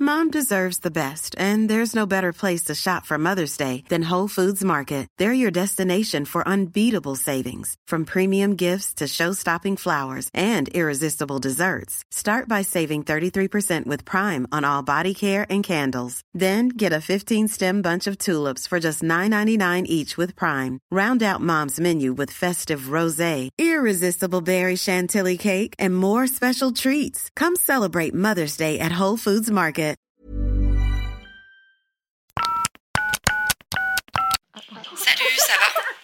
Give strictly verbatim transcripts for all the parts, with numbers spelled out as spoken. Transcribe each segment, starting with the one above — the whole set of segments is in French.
Mom deserves the best, and there's no better place to shop for Mother's Day than Whole Foods Market. They're your destination for unbeatable savings, from premium gifts to show-stopping flowers and irresistible desserts. Start by saving thirty-three percent with Prime on all body care and candles. Then get a fifteen-stem bunch of tulips for just nine ninety-nine each with Prime. Round out Mom's menu with festive rosé, irresistible berry chantilly cake, and more special treats. Come celebrate Mother's Day at Whole Foods Market. Salut, ça va ?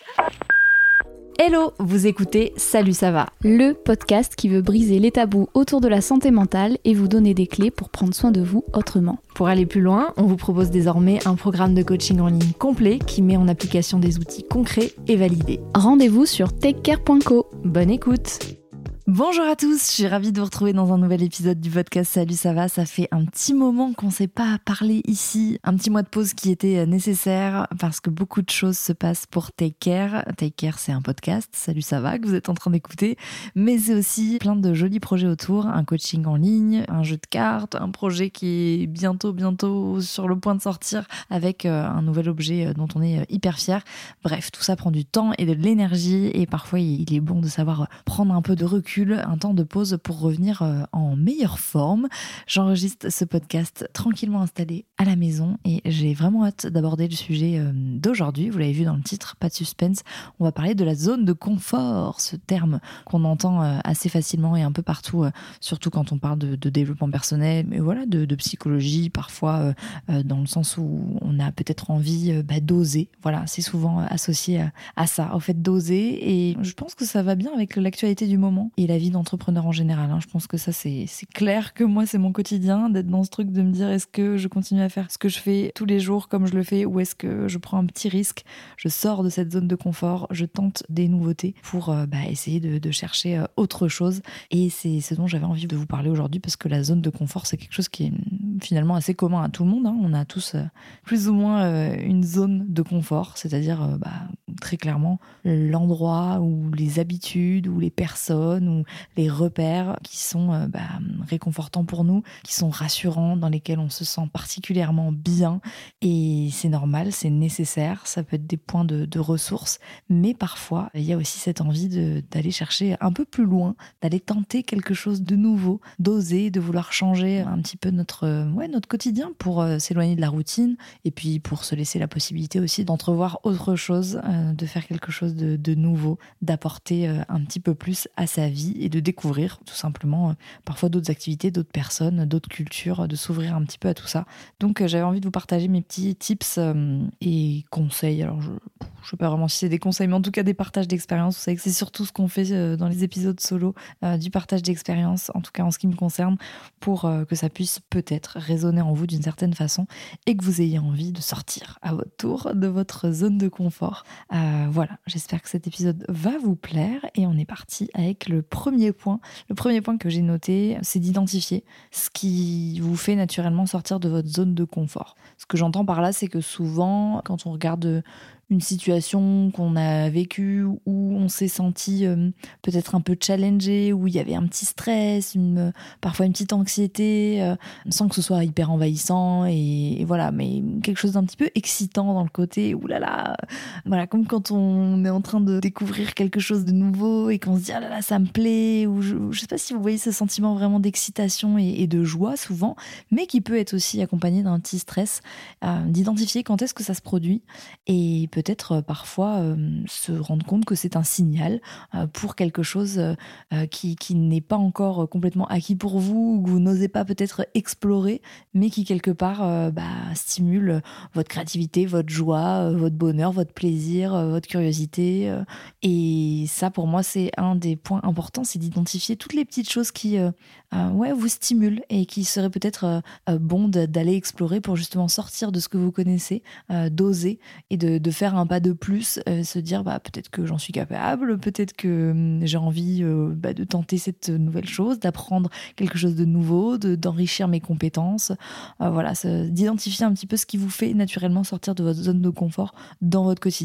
Hello, vous écoutez Salut ça va, le podcast qui veut briser les tabous autour de la santé mentale et vous donner des clés pour prendre soin de vous autrement. Pour aller plus loin, on vous propose désormais un programme de coaching en ligne complet qui met en application des outils concrets et validés. Rendez-vous sur takecare point co. Bonne écoute. Bonjour à tous, je suis ravie de vous retrouver dans un nouvel épisode du podcast Salut ça va. Ça fait un petit moment qu'on ne s'est pas parlé ici, un petit mois de pause qui était nécessaire parce que beaucoup de choses se passent pour Take Care. Take Care, c'est un podcast, Salut ça va, que vous êtes en train d'écouter, mais c'est aussi plein de jolis projets autour, un coaching en ligne, un jeu de cartes, un projet qui est bientôt, bientôt sur le point de sortir avec un nouvel objet dont on est hyper fier. Bref, tout ça prend du temps et de l'énergie et parfois il est bon de savoir prendre un peu de recul, un temps de pause pour revenir en meilleure forme. J'enregistre ce podcast tranquillement installé à la maison et j'ai vraiment hâte d'aborder le sujet d'aujourd'hui. Vous l'avez vu dans le titre, pas de suspense. On va parler de la zone de confort, ce terme qu'on entend assez facilement et un peu partout, surtout quand on parle de, de développement personnel, mais voilà, de, de psychologie, parfois dans le sens où on a peut-être envie bah, d'oser. Voilà, c'est souvent associé à, à ça, au fait d'oser, et je pense que ça va bien avec l'actualité du moment et la vie d'entrepreneur en général. Hein. Je pense que ça, c'est, c'est clair que moi, c'est mon quotidien, d'être dans ce truc de me dire est-ce que je continue à faire ce que je fais tous les jours comme je le fais ou est-ce que je prends un petit risque, je sors de cette zone de confort, je tente des nouveautés pour euh, bah, essayer de, de chercher euh, autre chose. Et c'est ce dont j'avais envie de vous parler aujourd'hui parce que la zone de confort, c'est quelque chose qui est finalement assez commun à tout le monde. Hein. On a tous euh, plus ou moins euh, une zone de confort, c'est-à-dire euh, bah, très clairement l'endroit ou les habitudes ou les personnes ou les repères qui sont euh, bah, réconfortants pour nous, qui sont rassurants, dans lesquels on se sent particulièrement bien. Et c'est normal, c'est nécessaire, ça peut être des points de, de ressources, mais parfois, il y a aussi cette envie de, d'aller chercher un peu plus loin, d'aller tenter quelque chose de nouveau, d'oser, de vouloir changer un petit peu notre, euh, ouais, notre quotidien pour euh, s'éloigner de la routine et puis pour se laisser la possibilité aussi d'entrevoir autre chose, euh, de faire quelque chose de, de nouveau, d'apporter euh, un petit peu plus à sa vie et de découvrir tout simplement euh, parfois d'autres activités, d'autres personnes, d'autres cultures, de s'ouvrir un petit peu à tout ça. Donc euh, j'avais envie de vous partager mes petits tips euh, et conseils. Alors je ne sais pas vraiment si c'est des conseils, mais en tout cas des partages d'expérience. Vous savez que c'est surtout ce qu'on fait euh, dans les épisodes solo, euh, du partage d'expérience, en tout cas en ce qui me concerne, pour euh, que ça puisse peut-être résonner en vous d'une certaine façon et que vous ayez envie de sortir à votre tour de votre zone de confort. Euh, voilà, j'espère que cet épisode va vous plaire et on est parti avec le premier point. Le premier point que j'ai noté, c'est d'identifier ce qui vous fait naturellement sortir de votre zone de confort. Ce que j'entends par là, c'est que souvent, quand on regarde une situation qu'on a vécue où on s'est senti euh, peut-être un peu challengé, où il y avait un petit stress, une, parfois une petite anxiété, euh, sans que ce soit hyper envahissant et, et voilà, mais quelque chose d'un petit peu excitant dans le côté oulala, voilà, comme quand on est en train de découvrir quelque chose de nouveau et qu'on se dit ah là là ça me plaît, ou je, je sais pas si vous voyez ce sentiment vraiment d'excitation et, et de joie souvent, mais qui peut être aussi accompagné d'un petit stress, euh, d'identifier quand est-ce que ça se produit et peut-être euh, parfois euh, se rendre compte que c'est un signal euh, pour quelque chose euh, qui, qui n'est pas encore complètement acquis pour vous ou que vous n'osez pas peut-être explorer, mais qui quelque part euh, bah, stimule votre créativité, votre joie, euh, votre bonheur, votre plaisir, euh, votre curiosité. Euh, et ça, pour moi, c'est un des points importants, c'est d'identifier toutes les petites choses qui euh, euh, ouais, vous stimulent et qui seraient peut-être euh, euh, bon de, d'aller explorer pour justement sortir de ce que vous connaissez, euh, d'oser et de, de faire un pas de plus, euh, se dire bah, peut-être que j'en suis capable, peut-être que hum, j'ai envie euh, bah, de tenter cette nouvelle chose, d'apprendre quelque chose de nouveau, de, d'enrichir mes compétences, euh, voilà, ça, d'identifier un petit peu ce qui vous fait naturellement sortir de votre zone de confort dans votre quotidien.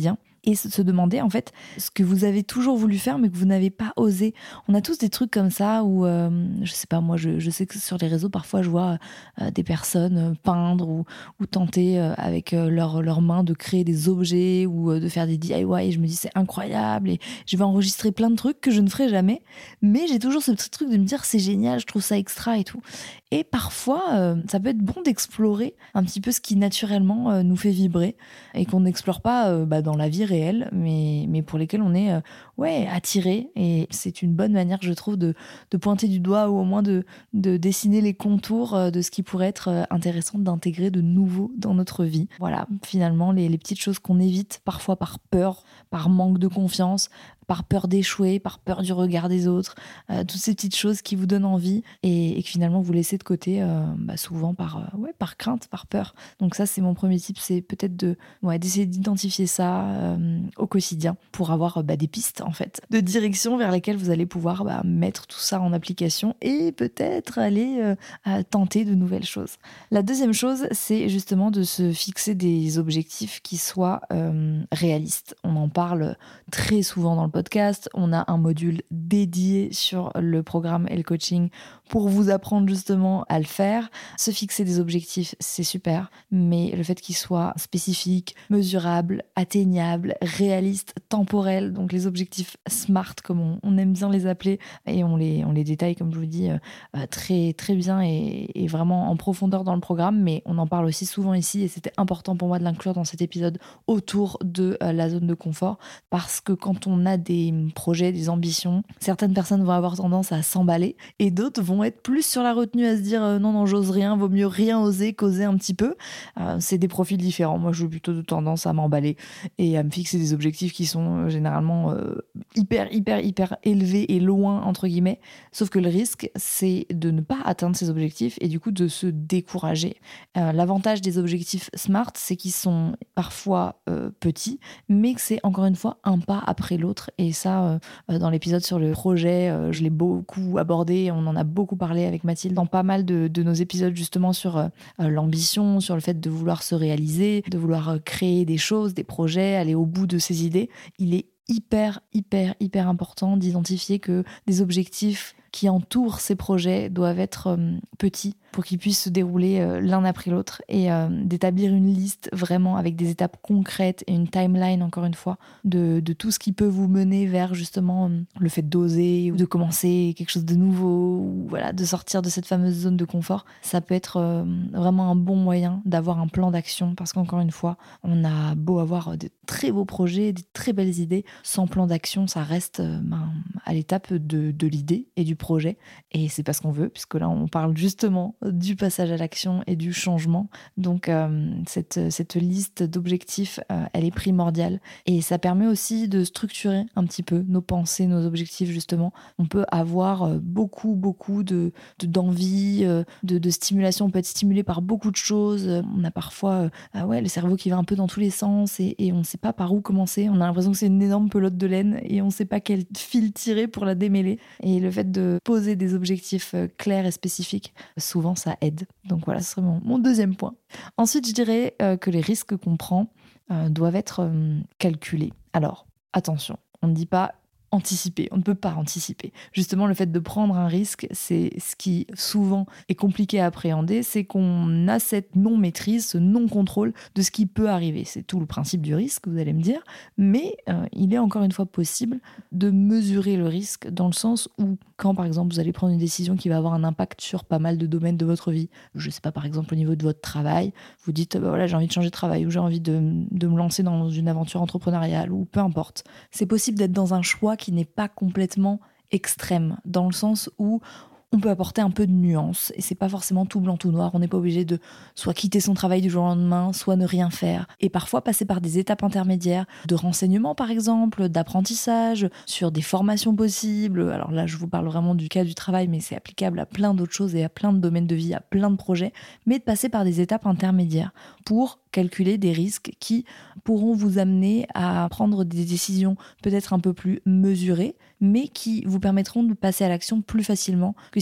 et se demander en fait ce que vous avez toujours voulu faire mais que vous n'avez pas osé. On a tous des trucs comme ça où, euh, je sais pas, moi je, je sais que sur les réseaux parfois je vois euh, des personnes peindre ou, ou tenter euh, avec euh, leurs leurs mains de créer des objets ou euh, de faire des D I Y et je me dis c'est incroyable et je vais enregistrer plein de trucs que je ne ferai jamais, mais j'ai toujours ce petit truc de me dire c'est génial, je trouve ça extra et tout. Et parfois euh, ça peut être bon d'explorer un petit peu ce qui naturellement euh, nous fait vibrer et qu'on n'explore pas euh, bah, dans la vie réelle, mais, mais pour lesquels on est euh, ouais, attiré. Et c'est une bonne manière, je trouve, de, de pointer du doigt ou au moins de, de dessiner les contours euh, de ce qui pourrait être euh, intéressant d'intégrer de nouveau dans notre vie. Voilà, finalement, les, les petites choses qu'on évite, parfois par peur, par manque de confiance, par peur d'échouer, par peur du regard des autres, euh, toutes ces petites choses qui vous donnent envie et, et que finalement vous laissez de côté euh, bah souvent par, euh, ouais, par crainte, par peur. Donc ça c'est mon premier tip, c'est peut-être de, ouais, d'essayer d'identifier ça euh, au quotidien pour avoir bah, des pistes en fait, de direction vers lesquelles vous allez pouvoir bah, mettre tout ça en application et peut-être aller euh, à tenter de nouvelles choses. La deuxième chose c'est justement de se fixer des objectifs qui soient euh, réalistes. On en parle très souvent dans le podcast, on a un module dédié sur le programme et le coaching pour vous apprendre justement à le faire. Se fixer des objectifs, c'est super, mais le fait qu'ils soient spécifiques, mesurables, atteignables, réalistes, temporels, donc les objectifs SMART comme on, on aime bien les appeler, et on les, on les détaille comme je vous dis euh, très, très bien et, et vraiment en profondeur dans le programme, mais on en parle aussi souvent ici et c'était important pour moi de l'inclure dans cet épisode autour de euh, la zone de confort parce que quand on a des projets, des ambitions, certaines personnes vont avoir tendance à s'emballer et d'autres vont être plus sur la retenue à se dire euh, non, non, j'ose rien, vaut mieux rien oser qu'oser un petit peu. Euh, c'est des profils différents. Moi, j'ai plutôt de tendance à m'emballer et à me fixer des objectifs qui sont euh, généralement euh, hyper, hyper, hyper élevés et loin, entre guillemets. Sauf que le risque, c'est de ne pas atteindre ces objectifs et du coup de se décourager. Euh, l'avantage des objectifs SMART, c'est qu'ils sont parfois euh, petits, mais que c'est encore une fois un pas après l'autre. Et ça, euh, dans l'épisode sur le projet, euh, je l'ai beaucoup abordé. On en a beaucoup parlé avec Mathilde dans pas mal de, de nos épisodes justement sur euh, l'ambition, sur le fait de vouloir se réaliser, de vouloir euh, créer des choses, des projets, aller au bout de ses idées. Il est hyper, hyper, hyper important d'identifier que des objectifs qui entourent ces projets doivent être euh, petits pour qu'ils puissent se dérouler euh, l'un après l'autre et euh, d'établir une liste vraiment avec des étapes concrètes et une timeline, encore une fois, de, de tout ce qui peut vous mener vers justement euh, le fait d'oser ou de commencer quelque chose de nouveau ou voilà, de sortir de cette fameuse zone de confort. Ça peut être euh, vraiment un bon moyen d'avoir un plan d'action parce qu'encore une fois, on a beau avoir de très beaux projets, des très belles idées, sans plan d'action, ça reste euh, ben, à l'étape de, de l'idée et du projet et c'est pas ce qu'on veut puisque là, on parle justement du passage à l'action et du changement. Donc euh, cette, cette liste d'objectifs, euh, elle est primordiale et ça permet aussi de structurer un petit peu nos pensées, nos objectifs justement. On peut avoir euh, beaucoup, beaucoup de, de, d'envie, euh, de, de stimulation. On peut être stimulé par beaucoup de choses. On a parfois euh, ah ouais, le cerveau qui va un peu dans tous les sens et, et on ne sait pas par où commencer. On a l'impression que c'est une énorme pelote de laine et on ne sait pas quel fil tirer pour la démêler. Et le fait de poser des objectifs euh, clairs et spécifiques, souvent ça aide. Donc voilà, ce serait mon, mon deuxième point. Ensuite, je dirais euh, que les risques qu'on prend euh, doivent être euh, calculés. Alors, attention, on ne dit pas anticiper, on ne peut pas anticiper. Justement, le fait de prendre un risque, c'est ce qui souvent est compliqué à appréhender, c'est qu'on a cette non-maîtrise, ce non-contrôle de ce qui peut arriver. C'est tout le principe du risque, vous allez me dire, mais euh, il est encore une fois possible de mesurer le risque dans le sens où, quand par exemple vous allez prendre une décision qui va avoir un impact sur pas mal de domaines de votre vie, je sais pas, par exemple au niveau de votre travail, vous dites, bah voilà, j'ai envie de changer de travail ou j'ai envie de, de me lancer dans une aventure entrepreneuriale ou peu importe. C'est possible d'être dans un choix qui n'est pas complètement extrême, dans le sens où on peut apporter un peu de nuance et c'est pas forcément tout blanc tout noir. On n'est pas obligé de soit quitter son travail du jour au lendemain, soit ne rien faire. Et parfois passer par des étapes intermédiaires de renseignement par exemple, d'apprentissage, sur des formations possibles. Alors là, je vous parle vraiment du cas du travail, mais c'est applicable à plein d'autres choses et à plein de domaines de vie, à plein de projets. Mais de passer par des étapes intermédiaires pour calculer des risques qui pourront vous amener à prendre des décisions peut-être un peu plus mesurées, mais qui vous permettront de passer à l'action plus facilement que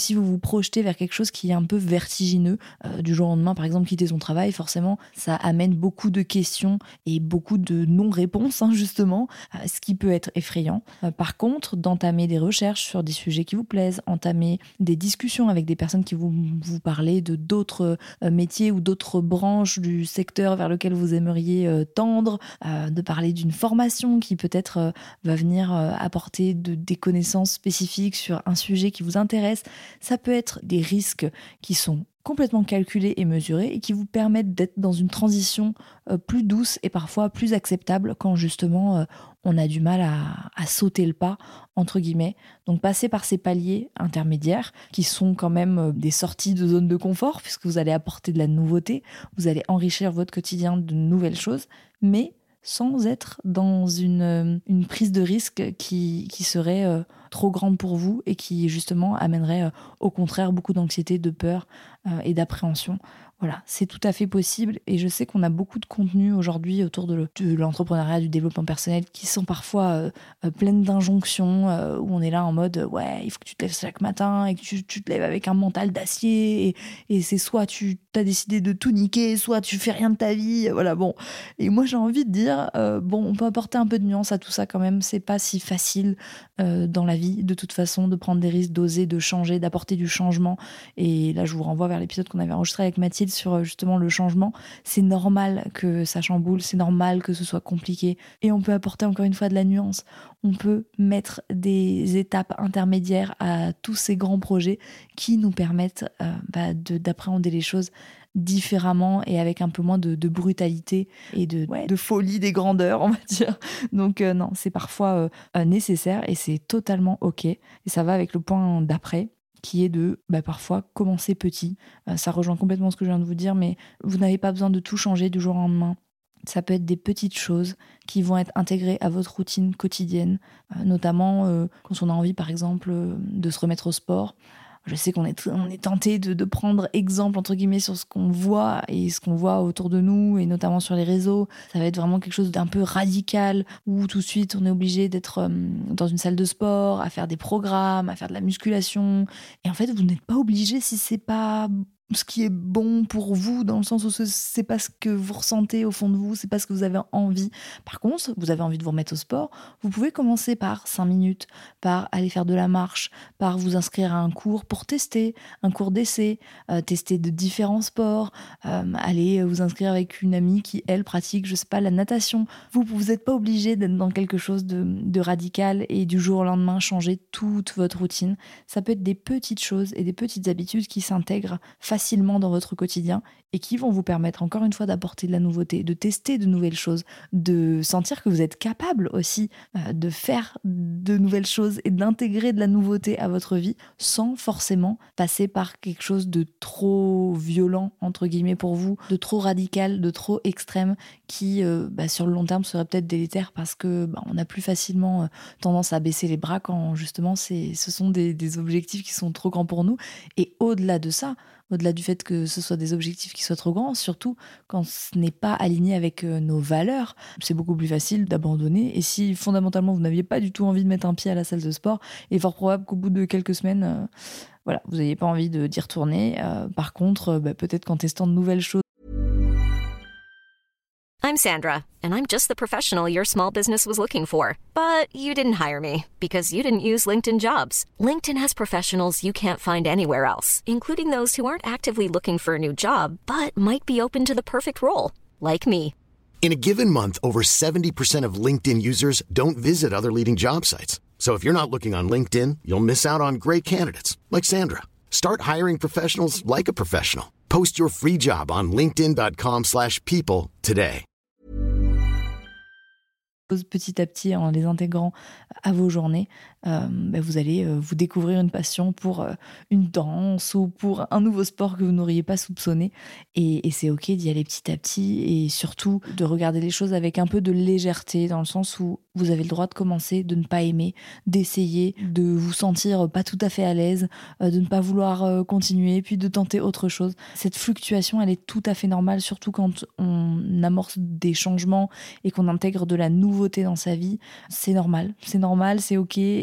si vous vous projetez vers quelque chose qui est un peu vertigineux, euh, du jour au lendemain, par exemple, quitter son travail, forcément, ça amène beaucoup de questions et beaucoup de non-réponses, hein, justement, euh, ce qui peut être effrayant. Euh, par contre, d'entamer des recherches sur des sujets qui vous plaisent, entamer des discussions avec des personnes qui vous, vous parlent de d'autres euh, métiers ou d'autres branches du secteur vers lequel vous aimeriez euh, tendre, euh, de parler d'une formation qui peut-être euh, va venir euh, apporter de, des connaissances spécifiques sur un sujet qui vous intéresse. Ça peut être des risques qui sont complètement calculés et mesurés et qui vous permettent d'être dans une transition euh, plus douce et parfois plus acceptable quand justement euh, on a du mal à, à sauter le pas, entre guillemets. Donc passer par ces paliers intermédiaires qui sont quand même euh, des sorties de zone de confort puisque vous allez apporter de la nouveauté, vous allez enrichir votre quotidien de nouvelles choses, mais sans être dans une, une prise de risque qui, qui serait euh, trop grande pour vous et qui justement amènerait euh, au contraire beaucoup d'anxiété, de peur euh, et d'appréhension. Voilà, c'est tout à fait possible et je sais qu'on a beaucoup de contenus aujourd'hui autour de, le, de l'entrepreneuriat, du développement personnel qui sont parfois euh, euh, pleines d'injonctions euh, où on est là en mode euh, ouais, il faut que tu te lèves chaque matin et que tu, tu te lèves avec un mental d'acier et, et c'est soit tu as décidé de tout niquer, soit tu fais rien de ta vie, voilà bon. Et moi j'ai envie de dire euh, bon, on peut apporter un peu de nuance à tout ça quand même, c'est pas si facile euh, dans la vie de toute façon de prendre des risques, d'oser, de changer, d'apporter du changement. Et là je vous renvoie vers l'épisode qu'on avait enregistré avec Mathilde sur justement le changement. C'est normal que ça chamboule, c'est normal que ce soit compliqué et on peut apporter encore une fois de la nuance. On peut mettre des étapes intermédiaires à tous ces grands projets qui nous permettent euh, bah, de, d'appréhender les choses différemment et avec un peu moins de, de brutalité et de, ouais, de folie des grandeurs, on va dire. Donc euh, non, c'est parfois euh, nécessaire et c'est totalement ok. Et ça va avec le point d'après, qui est de bah, parfois commencer petit. Euh, ça rejoint complètement ce que je viens de vous dire, mais vous n'avez pas besoin de tout changer du jour au lendemain. Ça peut être des petites choses qui vont être intégrées à votre routine quotidienne, euh, notamment euh, quand on a envie, par exemple, euh, de se remettre au sport. Je sais qu'on est, on est tenté de, de prendre exemple, entre guillemets, sur ce qu'on voit et ce qu'on voit autour de nous, et notamment sur les réseaux. Ça va être vraiment quelque chose d'un peu radical, où tout de suite, on est obligé d'être euh, dans une salle de sport, à faire des programmes, à faire de la musculation. Et en fait, vous n'êtes pas obligé si c'est pas ce qui est bon pour vous, dans le sens où c'est pas ce que vous ressentez au fond de vous, c'est pas ce que vous avez envie. Par contre, vous avez envie de vous remettre au sport, vous pouvez commencer par cinq minutes, par aller faire de la marche, par vous inscrire à un cours pour tester, un cours d'essai, euh, tester de différents sports, euh, aller vous inscrire avec une amie qui, elle, pratique, je sais pas, la natation. Vous, vous n'êtes pas obligé d'être dans quelque chose de, de radical et du jour au lendemain changer toute votre routine. Ça peut être des petites choses et des petites habitudes qui s'intègrent facilement facilement dans votre quotidien et qui vont vous permettre encore une fois d'apporter de la nouveauté, de tester de nouvelles choses, de sentir que vous êtes capable aussi euh, de faire de nouvelles choses et d'intégrer de la nouveauté à votre vie sans forcément passer par quelque chose de trop violent entre guillemets pour vous, de trop radical, de trop extrême qui euh, bah, sur le long terme serait peut-être délétère parce que bah, on a plus facilement euh, tendance à baisser les bras quand justement c'est, ce sont des, des objectifs qui sont trop grands pour nous. Et au-delà de ça, au-delà du fait que ce soit des objectifs qui soient trop grands, surtout quand ce n'est pas aligné avec euh, nos valeurs, c'est beaucoup plus facile d'abandonner. Et si fondamentalement vous n'aviez pas du tout envie de mettre un pied à la salle de sport, il est fort probable qu'au bout de quelques semaines, euh, voilà, vous n'ayez pas envie de, d'y retourner. Euh, par contre, euh, bah, peut-être qu'en testant de nouvelles choses. I'm Sandra, and I'm just the professional your small business was looking for. But you didn't hire me because you didn't use LinkedIn Jobs. LinkedIn has professionals you can't find anywhere else, including those who aren't actively looking for a new job, but might be open to the perfect role, like me. In a given month, over seventy percent of LinkedIn users don't visit other leading job sites. So if you're not looking on LinkedIn, you'll miss out on great candidates, like Sandra. Start hiring professionals like a professional. Post your free job on linkedin.com slash people today. Petit à petit, en les intégrant à vos journées, euh, bah vous allez euh, vous découvrir une passion pour euh, une danse ou pour un nouveau sport que vous n'auriez pas soupçonné. Et, et c'est ok d'y aller petit à petit et surtout de regarder les choses avec un peu de légèreté, dans le sens où vous avez le droit de commencer, de ne pas aimer, d'essayer, de vous sentir pas tout à fait à l'aise, euh, de ne pas vouloir euh, continuer, puis de tenter autre chose. Cette fluctuation, elle est tout à fait normale, surtout quand on amorce des changements et qu'on intègre de la nouveauté dans sa vie. C'est normal, c'est normal, c'est ok. Et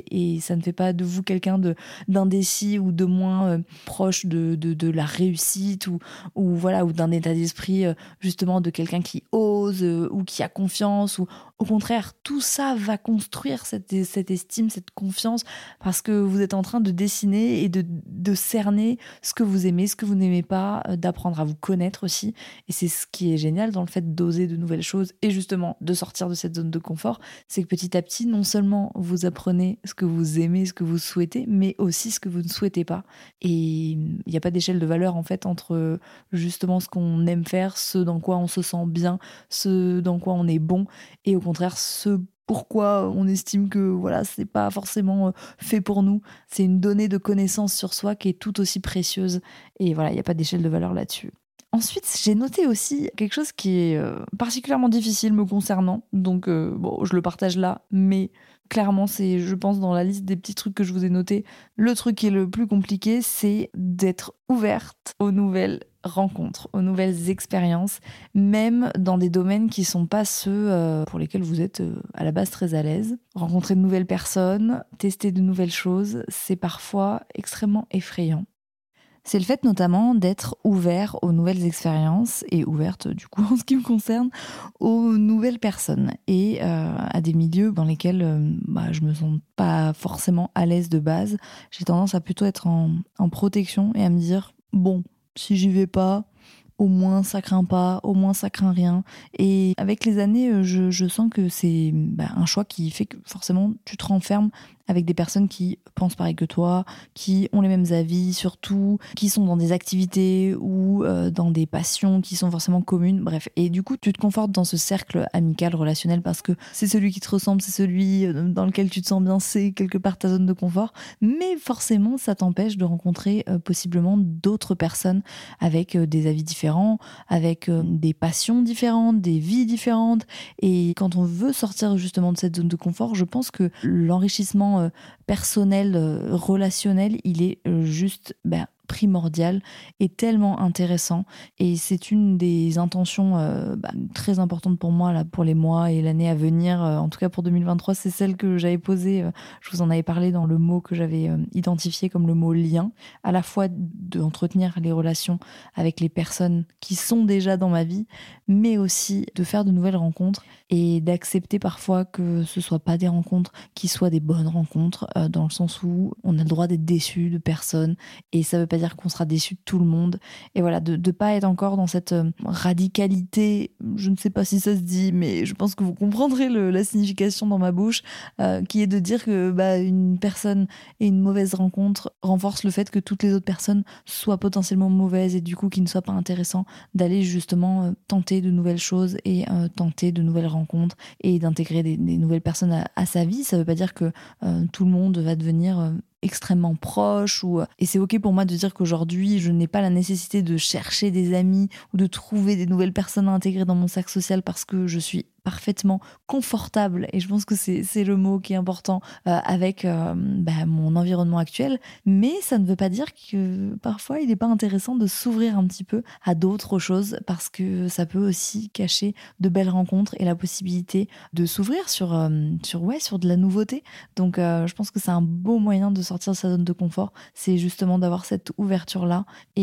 et ça ne fait pas de vous quelqu'un de, d'indécis ou de moins euh, proche de, de, de la réussite ou, ou, voilà, ou d'un état d'esprit euh, justement de quelqu'un qui ose euh, ou qui a confiance. Ou, au contraire, tout ça va construire cette, cette estime, cette confiance parce que vous êtes en train de dessiner et de, de cerner ce que vous aimez, ce que vous n'aimez pas, euh, d'apprendre à vous connaître aussi. Et c'est ce qui est génial dans le fait d'oser de nouvelles choses et justement de sortir de cette zone de confort, c'est que petit à petit, non seulement vous apprenez ce que vous aimez, ce que vous souhaitez, mais aussi ce que vous ne souhaitez pas. Et il n'y a pas d'échelle de valeur en fait entre justement ce qu'on aime faire, ce dans quoi on se sent bien, ce dans quoi on est bon, et au contraire ce pourquoi on estime que voilà, c'est pas forcément fait pour nous. C'est une donnée de connaissance sur soi qui est tout aussi précieuse. Et voilà, il n'y a pas d'échelle de valeur là-dessus. Ensuite, j'ai noté aussi quelque chose qui est euh, particulièrement difficile me concernant. Donc, euh, bon, je le partage là, mais clairement, c'est, je pense, dans la liste des petits trucs que je vous ai notés, le truc qui est le plus compliqué, c'est d'être ouverte aux nouvelles rencontres, aux nouvelles expériences, même dans des domaines qui sont pas ceux euh, pour lesquels vous êtes euh, à la base très à l'aise. Rencontrer de nouvelles personnes, tester de nouvelles choses, c'est parfois extrêmement effrayant. C'est le fait notamment d'être ouvert aux nouvelles expériences et ouverte, du coup, en ce qui me concerne, aux nouvelles personnes et euh, à des milieux dans lesquels euh, bah, je me sens pas forcément à l'aise de base. J'ai tendance à plutôt être en, en protection et à me dire, bon, si j'y vais pas, au moins ça craint pas, au moins ça craint rien. Et avec les années, je, je sens que c'est bah, un choix qui fait que forcément tu te renfermes avec des personnes qui pensent pareil que toi, qui ont les mêmes avis surtout, qui sont dans des activités ou euh, dans des passions qui sont forcément communes, bref. Et du coup, tu te confortes dans ce cercle amical, relationnel, parce que c'est celui qui te ressemble, c'est celui dans lequel tu te sens bien, c'est quelque part ta zone de confort. Mais forcément, ça t'empêche de rencontrer euh, possiblement d'autres personnes avec euh, des avis différents, avec euh, des passions différentes, des vies différentes. Et quand on veut sortir justement de cette zone de confort, je pense que l'enrichissement personnel, relationnel, il est juste ben, primordial et tellement intéressant. Et c'est une des intentions euh, bah, très importantes pour moi là, pour les mois et l'année à venir. Euh, en tout cas pour deux mille vingt-trois, c'est celle que j'avais posée. Euh, je vous en avais parlé dans le mot que j'avais euh, identifié comme le mot lien. À la fois d'entretenir les relations avec les personnes qui sont déjà dans ma vie, mais aussi de faire de nouvelles rencontres et d'accepter parfois que ce soit pas des rencontres qui soient des bonnes rencontres, euh, dans le sens où on a le droit d'être déçu de personnes et ça veut pas dire qu'on sera déçu de tout le monde. Et voilà, de ne pas être encore dans cette euh, radicalité, je ne sais pas si ça se dit, mais je pense que vous comprendrez le, la signification dans ma bouche, euh, qui est de dire que bah, une personne et une mauvaise rencontre renforce le fait que toutes les autres personnes soient potentiellement mauvaises et du coup qu'il ne soit pas intéressant d'aller justement euh, tenter de nouvelles choses et euh, tenter de nouvelles rencontres et d'intégrer des, des nouvelles personnes à, à sa vie. Ça ne veut pas dire que euh, tout le monde va devenir euh, extrêmement proche ou... et c'est ok pour moi de dire qu'aujourd'hui je n'ai pas la nécessité de chercher des amis ou de trouver des nouvelles personnes à intégrer dans mon cercle social parce que je suis parfaitement confortable et je pense que c'est, c'est le mot qui est important euh, avec euh, bah, mon environnement actuel, mais ça ne veut pas dire que parfois il n'est pas intéressant de s'ouvrir un petit peu à d'autres choses parce que ça peut aussi cacher de belles rencontres et la possibilité de s'ouvrir sur, euh, sur, ouais, sur de la nouveauté. Donc euh, je pense que c'est un beau moyen de sortir de sa zone de confort, c'est justement d'avoir cette ouverture-là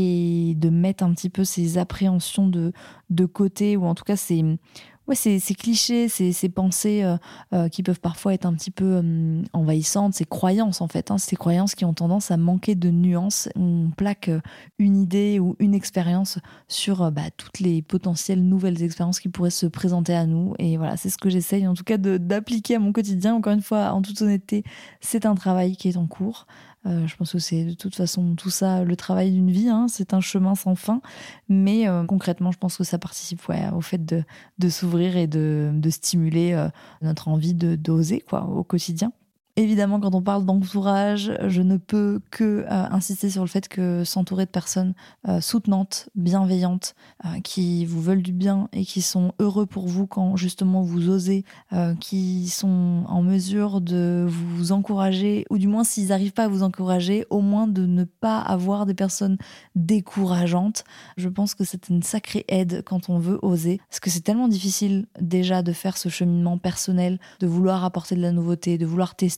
et de mettre un petit peu ses appréhensions de, de côté, ou en tout cas ces, ouais, ces, ces clichés, ces, ces pensées euh, euh, qui peuvent parfois être un petit peu euh, envahissantes, ces croyances en fait, hein, ces croyances qui ont tendance à manquer de nuances. On plaque une idée ou une expérience sur euh, bah, toutes les potentielles nouvelles expériences qui pourraient se présenter à nous, et voilà, c'est ce que j'essaye en tout cas de, d'appliquer à mon quotidien. Encore une fois, en toute honnêteté, c'est un travail qui est en cours. Euh, je pense que c'est de toute façon tout ça le travail d'une vie, hein, c'est un chemin sans fin, mais euh, concrètement je pense que ça participe ouais, au fait de, de s'ouvrir et de, de stimuler euh, notre envie de, d'oser quoi, au quotidien. Évidemment, quand on parle d'entourage, je ne peux que euh, insister sur le fait que s'entourer de personnes euh, soutenantes, bienveillantes, euh, qui vous veulent du bien et qui sont heureux pour vous quand justement vous osez, euh, qui sont en mesure de vous encourager, ou du moins s'ils n'arrivent pas à vous encourager, au moins de ne pas avoir des personnes décourageantes. Je pense que c'est une sacrée aide quand on veut oser, parce que c'est tellement difficile déjà de faire ce cheminement personnel, de vouloir apporter de la nouveauté, de vouloir tester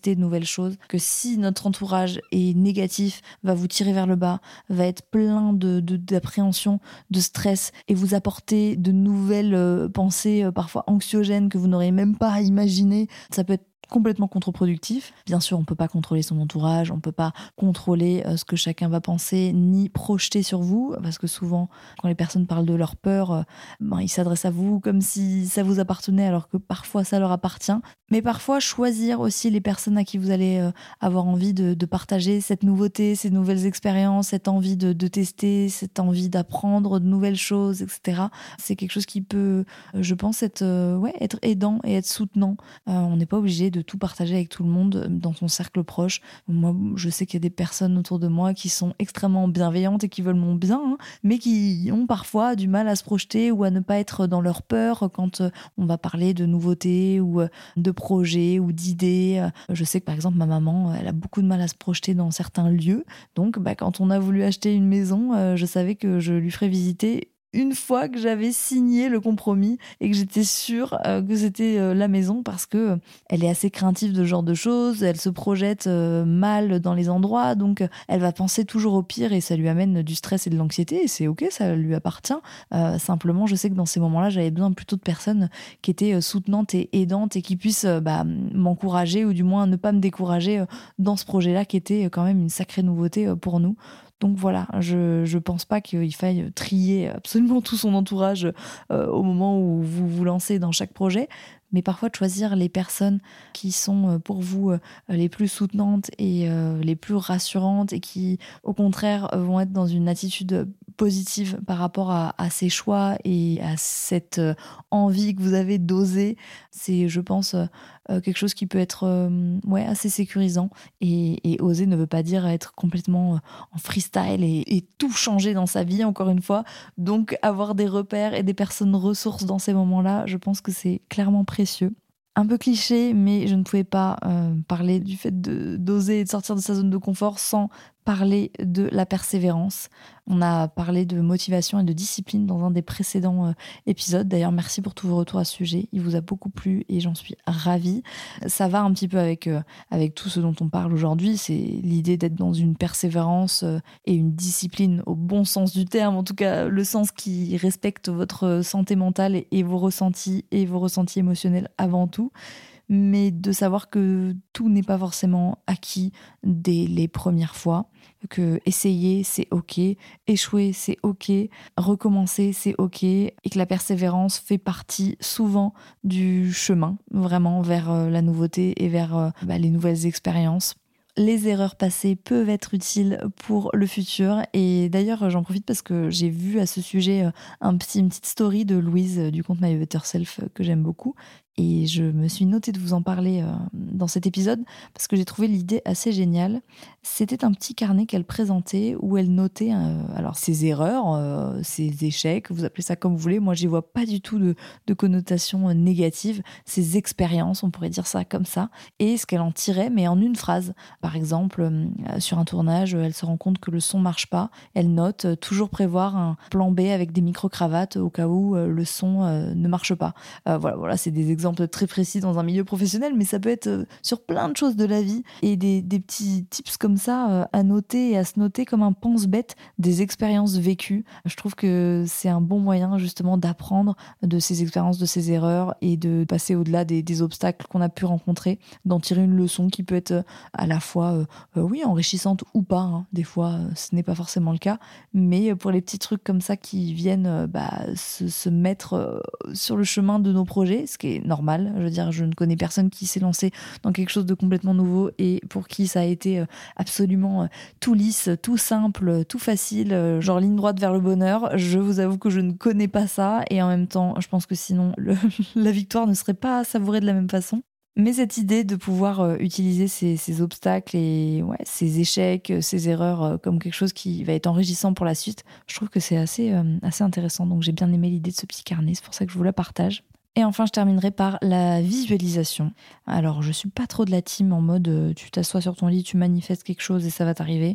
tester de nouvelles choses, que si notre entourage est négatif, va vous tirer vers le bas, va être plein de, de, d'appréhension, de stress et vous apporter de nouvelles euh, pensées euh, parfois anxiogènes que vous n'aurez même pas imaginées, ça peut être complètement contre-productif. Bien sûr, on ne peut pas contrôler son entourage, on ne peut pas contrôler euh, ce que chacun va penser, ni projeter sur vous, parce que souvent, quand les personnes parlent de leur peur, euh, ben, ils s'adressent à vous comme si ça vous appartenait, alors que parfois ça leur appartient. Mais parfois, choisir aussi les personnes à qui vous allez euh, avoir envie de, de partager cette nouveauté, ces nouvelles expériences, cette envie de, de tester, cette envie d'apprendre de nouvelles choses, et cetera. C'est quelque chose qui peut, euh, je pense, être, euh, ouais, être aidant et être soutenant. Euh, on n'est pas obligé de de tout partager avec tout le monde dans son cercle proche. Moi, je sais qu'il y a des personnes autour de moi qui sont extrêmement bienveillantes et qui veulent mon bien, hein, mais qui ont parfois du mal à se projeter ou à ne pas être dans leur peur quand on va parler de nouveautés ou de projets ou d'idées. Je sais que par exemple, ma maman, elle a beaucoup de mal à se projeter dans certains lieux. Donc, bah, quand on a voulu acheter une maison, je savais que je lui ferais visiter une fois que j'avais signé le compromis et que j'étais sûre euh, que c'était euh, la maison, parce que euh, elle est assez craintive de ce genre de choses, elle se projette euh, mal dans les endroits, donc euh, elle va penser toujours au pire et ça lui amène du stress et de l'anxiété, et c'est ok, ça lui appartient. Euh, simplement, je sais que dans ces moments-là, j'avais besoin plutôt de personnes qui étaient euh, soutenantes et aidantes et qui puissent euh, bah, m'encourager ou du moins ne pas me décourager euh, dans ce projet-là qui était euh, quand même une sacrée nouveauté euh, pour nous. Donc voilà, je je pense pas qu'il faille trier absolument tout son entourage euh, au moment où vous vous lancez dans chaque projet, mais parfois de choisir les personnes qui sont pour vous euh, les plus soutenantes et euh, les plus rassurantes et qui, au contraire, vont être dans une attitude positive par rapport à, à ces choix et à cette euh, envie que vous avez d'oser. C'est, je pense, euh, quelque chose qui peut être euh, ouais, assez sécurisant. Et, et oser ne veut pas dire être complètement euh, en freestyle et, et tout changer dans sa vie, encore une fois. Donc, avoir des repères et des personnes ressources dans ces moments-là, je pense que c'est clairement précieux. Un peu cliché, mais je ne pouvais pas euh, parler du fait de, d'oser et de sortir de sa zone de confort sans parler de la persévérance. On a parlé de motivation et de discipline dans un des précédents euh, épisodes. D'ailleurs, merci pour tous vos retours à ce sujet. Il vous a beaucoup plu et j'en suis ravie. Ça va un petit peu avec, euh, avec tout ce dont on parle aujourd'hui. C'est l'idée d'être dans une persévérance euh, et une discipline au bon sens du terme. En tout cas, le sens qui respecte votre santé mentale et, et vos ressentis et vos ressentis émotionnels avant tout. Mais de savoir que tout n'est pas forcément acquis dès les premières fois, que essayer c'est ok, échouer c'est ok, recommencer c'est ok, et que la persévérance fait partie souvent du chemin, vraiment vers la nouveauté et vers bah, les nouvelles expériences. Les erreurs passées peuvent être utiles pour le futur. Et d'ailleurs, j'en profite parce que j'ai vu à ce sujet un petit, une petite story de Louise du compte My Better Self que j'aime beaucoup. Et je me suis notée de vous en parler euh, dans cet épisode parce que j'ai trouvé l'idée assez géniale. C'était un petit carnet qu'elle présentait où elle notait euh, alors ses erreurs, euh, ses échecs, vous appelez ça comme vous voulez. Moi, j'y vois pas du tout de, de connotation négative. Ses expériences, on pourrait dire ça comme ça. Et ce qu'elle en tirait, mais en une phrase. Par exemple, euh, sur un tournage, elle se rend compte que le son marche pas. Elle note euh, toujours prévoir un plan B avec des micro-cravates au cas où euh, le son euh, ne marche pas. Euh, voilà, voilà, c'est des exemples très précis dans un milieu professionnel, mais ça peut être sur plein de choses de la vie et des, des petits tips comme ça à noter et à se noter comme un pense-bête des expériences vécues. Je trouve que c'est un bon moyen justement d'apprendre de ces expériences, de ces erreurs et de passer au-delà des, des obstacles qu'on a pu rencontrer, d'en tirer une leçon qui peut être à la fois euh, euh, oui, enrichissante ou pas, hein. Des fois euh, ce n'est pas forcément le cas, mais pour les petits trucs comme ça qui viennent euh, bah, se, se mettre euh, sur le chemin de nos projets, ce qui est normal. Normal. Je veux dire, je ne connais personne qui s'est lancé dans quelque chose de complètement nouveau et pour qui ça a été absolument tout lisse, tout simple, tout facile, genre ligne droite vers le bonheur. Je vous avoue que je ne connais pas ça et en même temps, je pense que sinon, le, la victoire ne serait pas savourée de la même façon. Mais cette idée de pouvoir euh, utiliser ces, ces obstacles et ouais, ces échecs, ces erreurs euh, comme quelque chose qui va être enrichissant pour la suite, je trouve que c'est assez, euh, assez intéressant. Donc j'ai bien aimé l'idée de ce petit carnet, c'est pour ça que je vous la partage. Et enfin, je terminerai par la visualisation. Alors, je suis pas trop de la team en mode euh, tu t'assois sur ton lit, tu manifestes quelque chose et ça va t'arriver.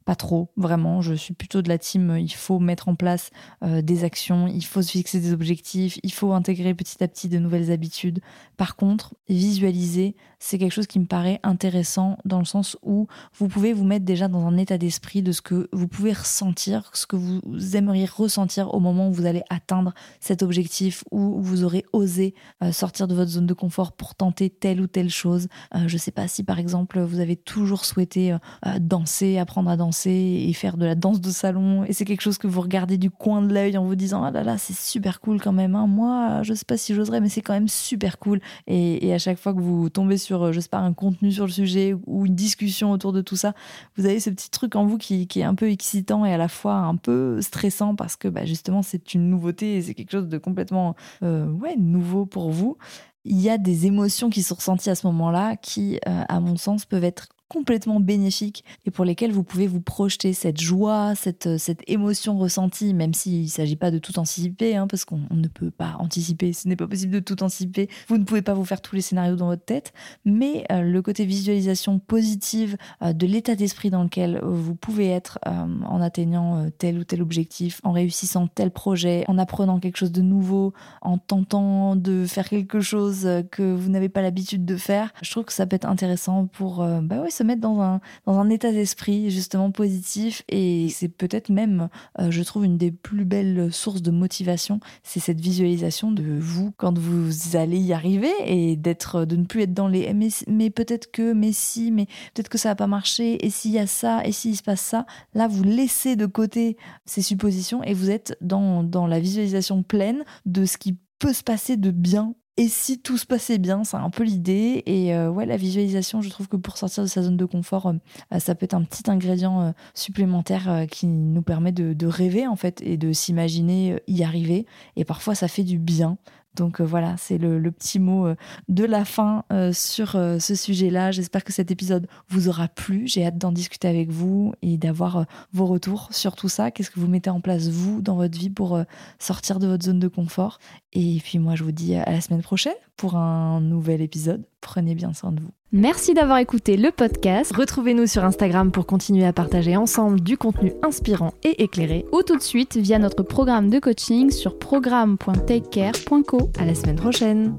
pas trop, vraiment. Je suis plutôt de la team, il faut mettre en place euh, des actions, il faut se fixer des objectifs, il faut intégrer petit à petit de nouvelles habitudes. Par contre, visualiser, c'est quelque chose qui me paraît intéressant dans le sens où vous pouvez vous mettre déjà dans un état d'esprit de ce que vous pouvez ressentir, ce que vous aimeriez ressentir au moment où vous allez atteindre cet objectif, où vous aurez osé euh, sortir de votre zone de confort pour tenter telle ou telle chose. Euh, je sais pas si par exemple vous avez toujours souhaité euh, danser, apprendre à danser et faire de la danse de salon et c'est quelque chose que vous regardez du coin de l'œil en vous disant ah là là c'est super cool quand même, hein. Moi je sais pas si j'oserais mais c'est quand même super cool et, et à chaque fois que vous tombez sur je sais pas un contenu sur le sujet ou une discussion autour de tout ça, vous avez ce petit truc en vous qui, qui est un peu excitant et à la fois un peu stressant parce que bah, justement c'est une nouveauté et c'est quelque chose de complètement euh, ouais, nouveau pour vous. Il y a des émotions qui sont ressenties à ce moment-là qui, euh, à mon sens, peuvent être complètement bénéfiques et pour lesquelles vous pouvez vous projeter cette joie, cette, cette émotion ressentie, même s'il ne s'agit pas de tout anticiper, hein, parce qu'on on ne peut pas anticiper, ce n'est pas possible de tout anticiper, vous ne pouvez pas vous faire tous les scénarios dans votre tête, mais euh, le côté visualisation positive euh, de l'état d'esprit dans lequel vous pouvez être euh, en atteignant euh, tel ou tel objectif, en réussissant tel projet, en apprenant quelque chose de nouveau, en tentant de faire quelque chose que vous n'avez pas l'habitude de faire, je trouve que ça peut être intéressant pour euh, bah ouais, se mettre dans un, dans un état d'esprit justement positif et c'est peut-être même, euh, je trouve, une des plus belles sources de motivation, c'est cette visualisation de vous quand vous allez y arriver et d'être, de ne plus être dans les mais, mais peut-être que, mais si, mais peut-être que ça va pas marcher et s'il y a ça, et s'il se passe ça, là vous laissez de côté ces suppositions et vous êtes dans, dans la visualisation pleine de ce qui peut se passer de bien. Et si tout se passait bien, c'est un peu l'idée. Et euh, ouais, la visualisation, je trouve que pour sortir de sa zone de confort, euh, ça peut être un petit ingrédient euh, supplémentaire euh, qui nous permet de, de rêver en fait et de s'imaginer euh, y arriver. Et parfois, ça fait du bien. Donc euh, voilà, c'est le, le petit mot euh, de la fin euh, sur euh, ce sujet-là. J'espère que cet épisode vous aura plu. J'ai hâte d'en discuter avec vous et d'avoir euh, vos retours sur tout ça. Qu'est-ce que vous mettez en place, vous, dans votre vie pour euh, sortir de votre zone de confort? Et puis moi, je vous dis à la semaine prochaine pour un nouvel épisode. Prenez bien soin de vous. Merci d'avoir écouté le podcast. Retrouvez-nous sur Instagram pour continuer à partager ensemble du contenu inspirant et éclairé ou tout de suite via notre programme de coaching sur programme point takecare point co. À la semaine prochaine.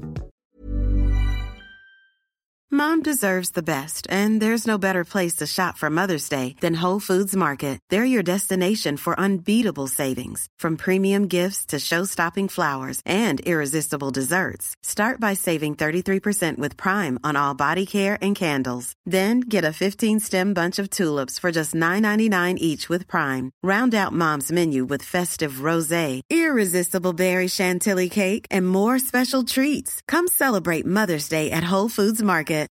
Mom deserves the best, and there's no better place to shop for Mother's Day than Whole Foods Market. They're your destination for unbeatable savings, from premium gifts to show-stopping flowers and irresistible desserts. Start by saving thirty-three percent with Prime on all body care and candles. Then get a fifteen-stem bunch of tulips for just nine ninety-nine each with Prime. Round out Mom's menu with festive rosé, irresistible berry chantilly cake, and more special treats. Come celebrate Mother's Day at Whole Foods Market.